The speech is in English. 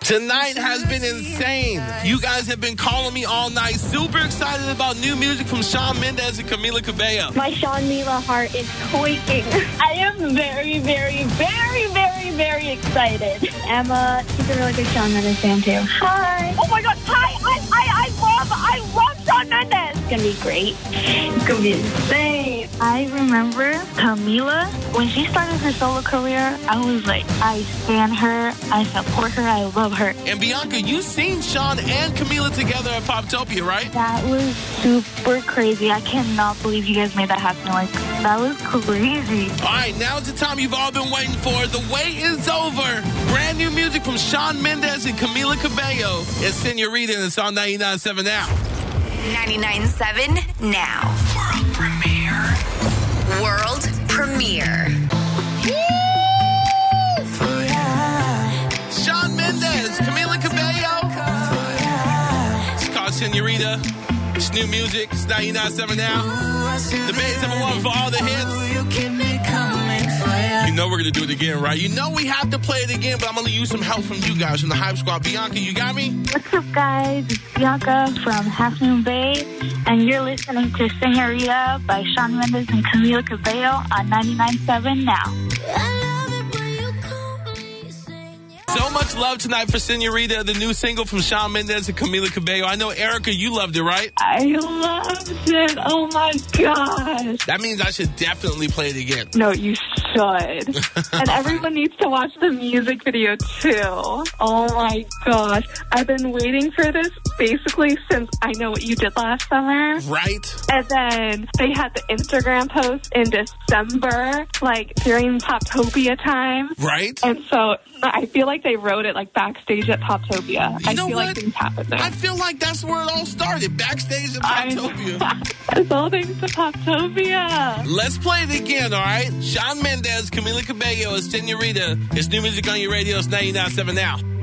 Tonight has been insane. You guys have been calling me all night. Super excited about new music from Shawn Mendes and Camila Cabello. My Shawn Mila heart is quaking. I am very, very, very, very, very excited. Emma, she's a really big Shawn Mendes fan too. Hi. Oh my God. Hi. I love Shawn Mendes. It's going to be great. It's going to be insane. I remember Camila, when she started her solo career, I was like, I stand her, I support her, I love her. And Bianca, you've seen Shawn and Camila together at Poptopia, right? That was super crazy. I cannot believe you guys made that happen. Like, that was crazy. All right, now it's the time you've all been waiting for. The wait is over. Brand new music from Shawn Mendes and Camila Cabello. It's Senorita, and it's on 99.7 now. 99.7 now. World premiere. Shawn Mendes, Camila Cabello. It's called Senorita. It's new music. It's 99.7 now. The Bay's #1 for all the hits. You know we're going to do it again, right? You know we have to play it again, but I'm going to use some help from you guys from the Hype Squad. Bianca, you got me? What's up, guys? It's Bianca from Half Moon Bay, and you're listening to Senorita by Shawn Mendes and Camila Cabello on 99.7 now. So much love tonight for Senorita, the new single from Shawn Mendes and Camila Cabello. I know, Erica, you loved it, right? I loved it. Oh my gosh. That means I should definitely play it again. No, you should. And everyone needs to watch the music video too. Oh my gosh. I've been waiting for this basically since I Know What You Did Last Summer. Right. And then they had the Instagram post in December, like during Poptopia time. Right. And so I feel like they wrote it like backstage at Poptopia. You know feel what? like things happened there. I feel like that's where it all started, backstage at Poptopia. It's all thanks to Poptopia. Let's play it again, all right? Shawn Mendes, Camila Cabello, Senorita. It's new music on your radio. It's 99.7 now.